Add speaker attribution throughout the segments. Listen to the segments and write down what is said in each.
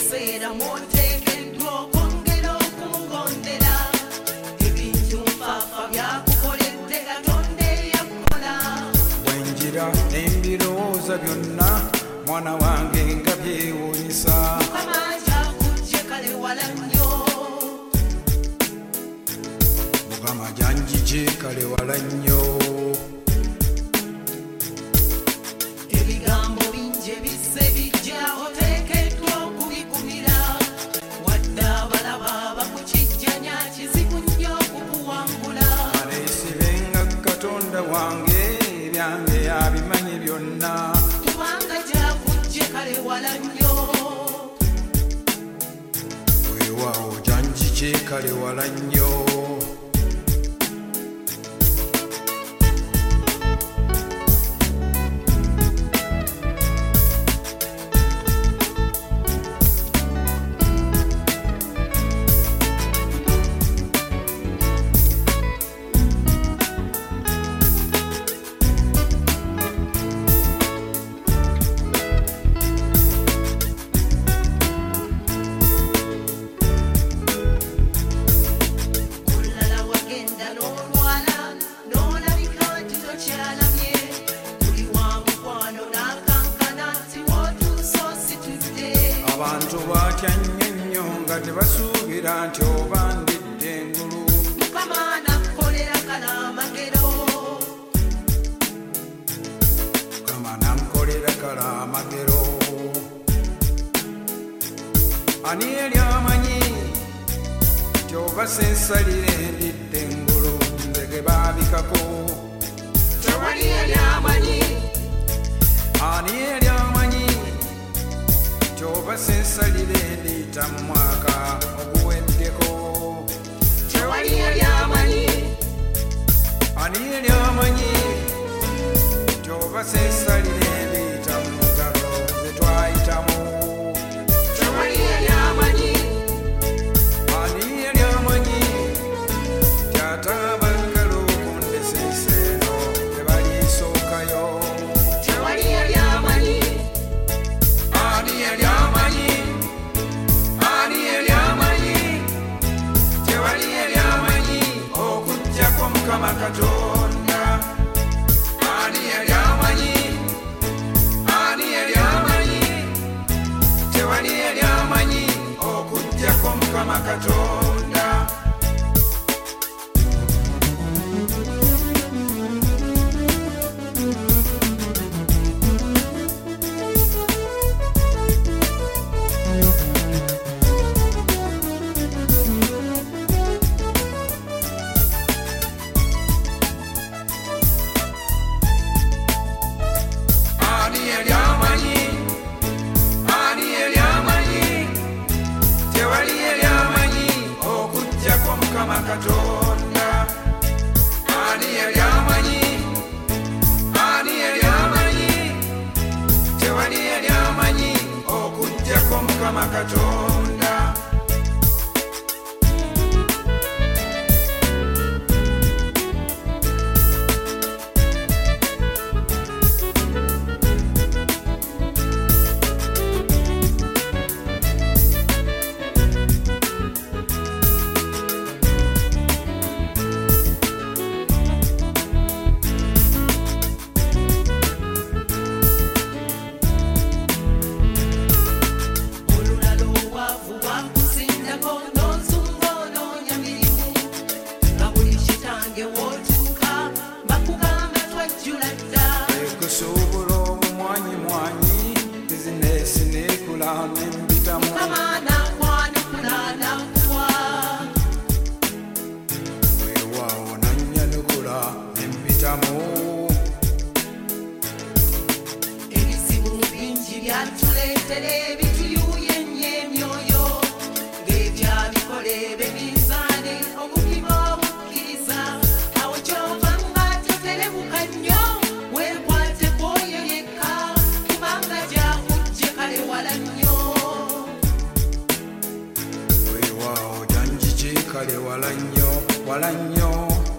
Speaker 1: ebiseera mw'oteekeddwa okwongera okumugondera ebintu nfaafa byakukoledde Katonda eyakola
Speaker 2: bwenjira n'embirowooza byonna mwana wange nga byewuunyisa
Speaker 1: Mukama gy'akujje kale wala nnyo
Speaker 2: Mukama gyanjije kale wala nnyo
Speaker 1: ebigambo bingi ebisse bijja oteekeddwa okubigumira wadde abalaba bakukijjanya kizibu nnyo okukuwangula
Speaker 2: aleesibenga Katonda wange ebyange yabimanyi byonna
Speaker 1: kubanga gy'akujje kale wala nnyo
Speaker 2: weewaawo gyanjije kale wala nnyo
Speaker 1: olulala wagenda n'olwala n'olabika nti tokyalamye buli wa mukwano n'akankana nti w'otuuse ositudde
Speaker 2: abantu batya nnyo nga tebasuubira nti oba ndidde engulu
Speaker 1: Mukama n'akukolera kala amagero
Speaker 2: Mukama nankolera kala amagero ani yali amanyi nti oba sensalire ndidde engulu nze ge baabikako
Speaker 1: tewali yali amanyi
Speaker 2: ani yali amanyi nti oba sensalire ndiyita mu mwaka oguweddeko
Speaker 1: tewali yali amanyi
Speaker 2: ani yali amanyi nti oba sensalire ndiyita mu ngalo ze twayitamu
Speaker 1: tewali yali amanyi
Speaker 2: ani yali amanyi nti ate abaagala okundesa ensi eno tebaliisookayo
Speaker 1: tewali yali amanyi
Speaker 2: ani yali amanyi ani yali amanyi tewali yali amanyi okuggyako Mukama Katonda ani yali amanyi ani yali amanyi tewali yali amanyi okuggyako Mukama Katonda ani yali amanyi ani yali amanyi tewali yali amanyi okuggyako Mukama Katonda ani yali amanyi ani yali amanyi tewali yali amanyi okuggyako Mukama Katonda
Speaker 1: olulala obwavu bwakuzindako n'ozunga onoonya mirimu nga buli kitange w'otuuka bakugamba twajjula dda
Speaker 2: ekusuubula obumwanyimwanyi bizinesi neekula nembitamu
Speaker 1: Mukama n'akwanukula n'akuwa
Speaker 2: weewaawo nannyanukula nembitamu
Speaker 1: ebizibu bingi byatuleetera ebituyuuya ennyo emyoyo ng'ebyabikola ebeminzaane okupima obukkiriza awo kyova nga toterebuka nnyo weekwate kwoyo yekka kubanga gyakujje kale wala nnyo
Speaker 2: weewaawo gyanjije kale wala nnyo wala nnyo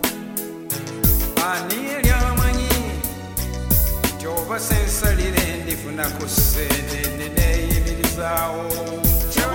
Speaker 2: ani yali amanyi nti oba sensalire ndifuna ku ssente neneeyimirizaawo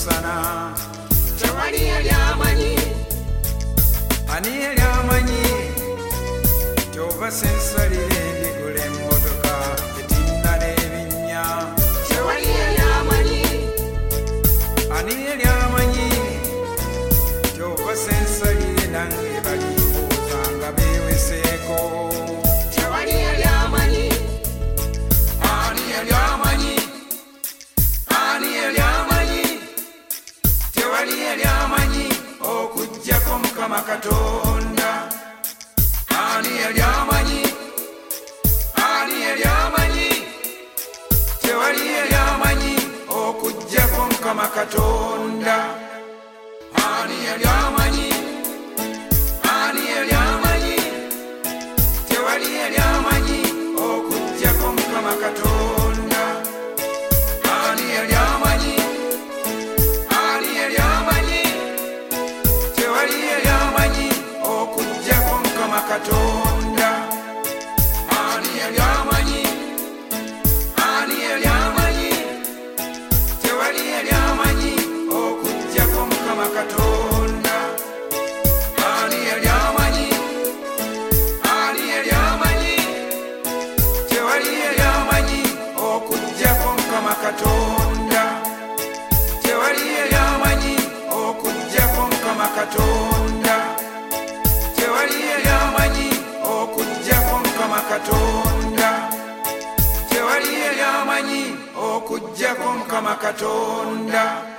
Speaker 2: musana.
Speaker 1: tewali yali amanyi
Speaker 2: Ani yali amanyi ky'ova sensalire ndigula emmotoka etinna n'ebinnya.
Speaker 1: tewali yali amanyi
Speaker 2: Ani yali amanyi ky'ova sensalire nange balimbuuza nga beeweseeko.
Speaker 1: tewali yali amanyi
Speaker 2: Ani yali amanyi? Ani yali amanyi? Tewali yali amanyi okuggyako Mukama Katonda. Ani yali amanyi? Ani yali amanyi? Tewali yali amanyi okuggyako Mukama Katonda. Ani yali amanyi? Ani yali amanyi? Tewali yali amanyi okuggyako Mukama Katonda. Ani yali amanyi? Ani yali amanyi? Tewali yali amanyi okuggyako Mukama Katonda. Ani yali amanyi? Ani yali amanyi? Tewali yali amanyi okuggyako Mukama Katonda. Ani yali amanyi? Ani yali amanyi? Tewali yali amanyi okuggyako Mukama Katonda. Tewali yali amanyi okuggyako Mukama Katonda. Tewali yali amanyi okuggyako Mukama Katonda. Tewali yali amanyi okuggyako Mukama Katonda.